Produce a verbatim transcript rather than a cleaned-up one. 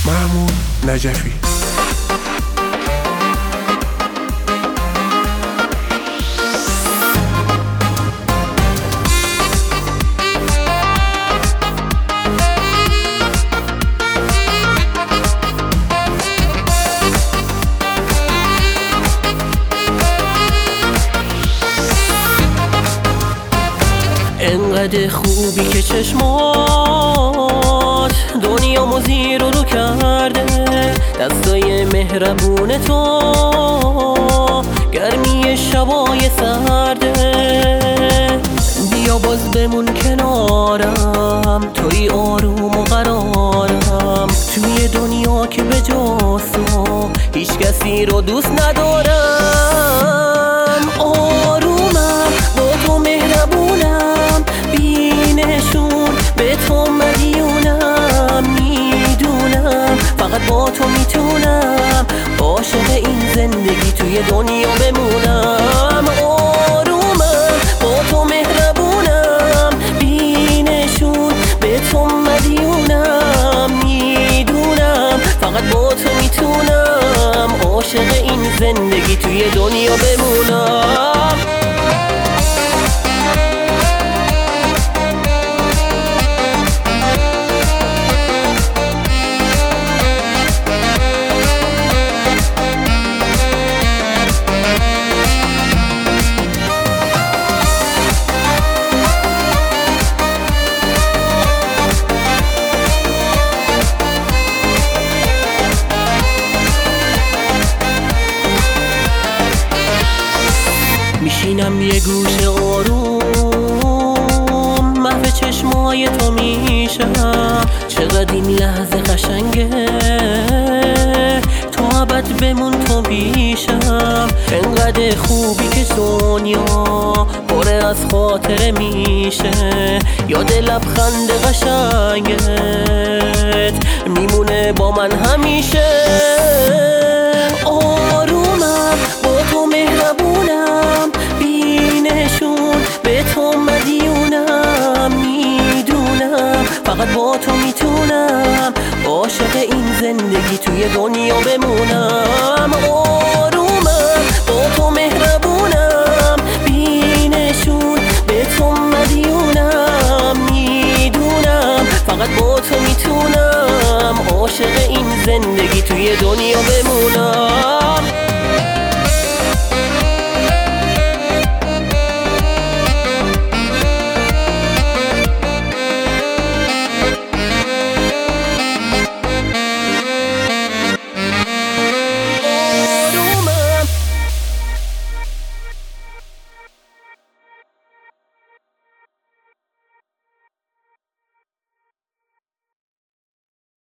محمود نجفی. انقدر خوبی که چشمات دنیامو زیر و رو کرده، دستای مهربون تو گرمی شبای سرده. بیا باز بمون کنارم، توی آروم و قرارم، توی دنیا که به جز تو هیچ کسی رو دوست ندارم. آرومم با تو مهربونم، بینشون به تو مدیونم، میدونم فقط با تو میتونم عاشق این زندگی توی دنیا بمونم. آرومم با تو مهربونم، بینشون به تو مدیونم، میدونم فقط با تو میتونم عاشق این زندگی توی دنیا بمونم. میشینم یه گوشه آروم، محو چشمای تو میشم. چقدر این لحظه قشنگه، تو ابد بمون تو پیشم. انقدر خوبی که دنیا پر از خاطره میشه، یاد لبخند قشنگت میمونه با من همیشه. آرومم با تو مهربونم، بینشون به تو مدیونم، میدونم فقط با تو میتونم عاشق این زندگی توی دنیا بمونم. آرومم با تو مهربونم، بینشون به تو مدیونم، میدونم فقط با تو میتونم عاشق این زندگی توی دنیا بمونم.